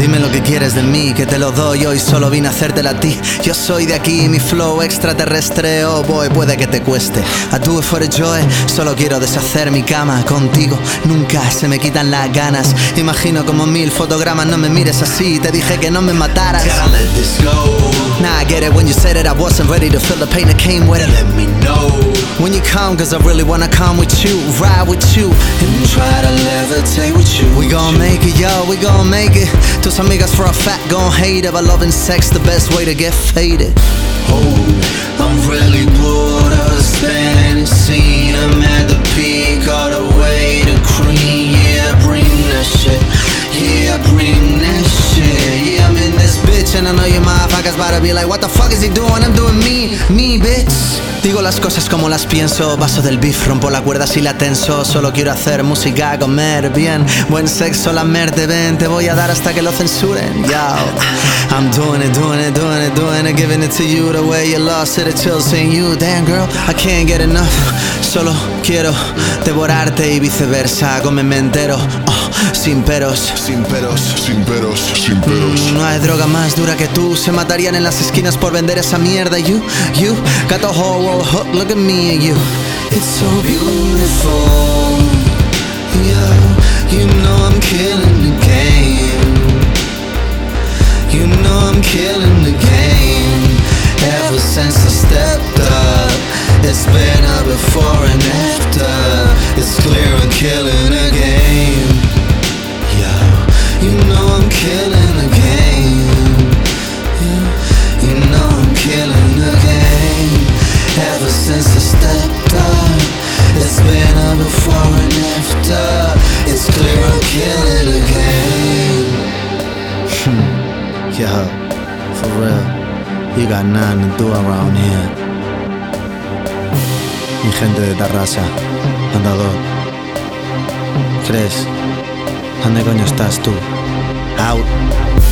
Dime lo que quieres de mí, que te lo doy hoy, solo vine a hacértela a ti. Yo soy de aquí, mi flow extraterrestre, oh boy, puede que te cueste. I do it for the joy, solo quiero deshacer mi cama. Contigo nunca se me quitan las ganas. Imagino como 1000 fotogramas, no me mires así, te dije que no me mataras. Gotta let this go. Nah, I get it when you said it, I wasn't ready to feel the pain that came with it. Let me know When you come, cause I really wanna come with you, ride with you, and try to levitate with you. we gon' make it, yo, we gon' make it. Tus amigas for a fact gon' hate it, but loving sex the best way to get faded. Oh, I'm really bored of the Spanish scene. I'm at the peak, all the way to cream. Yeah, bring that shit. Yeah, bring that shit. Yeah, I'm in this bitch and I know you motherfuckers about to be like, what the fuck is he doing? I'm doing me, bitch. Digo las cosas como las pienso, vaso del beef, rompo la cuerda si la tenso. Solo quiero hacer música, comer bien, buen sexo, lamerte, ven. Te voy a dar hasta que lo censuren, yo. I'm doing it, giving it to you the way you lost it, the chills seeing you. Damn girl, I can't get enough. Solo quiero devorarte y viceversa, cómeme entero, oh, sin peros. Sin peros, sin peros, sin peros. No hay droga más dura que tú. Se matarían en las esquinas por vender esa mierda. You got the whole world hooked. Look at me and you. It's so beautiful. Yeah, you know I'm killing the game. You know I'm killing the game. Ever since I stepped up, it's been a before and after. It's clear I'm killing the game. Yeah, you know I'm killing the game. Yeah, you know I'm killing the game. Ever since I stepped up, it's been a before and after. It's clear I'm killing the game. Yeah, for real. You got nothing to do around here. Mi gente de Tarrasa, andador. ¿Crees? ¿Dónde coño estás tú? Out.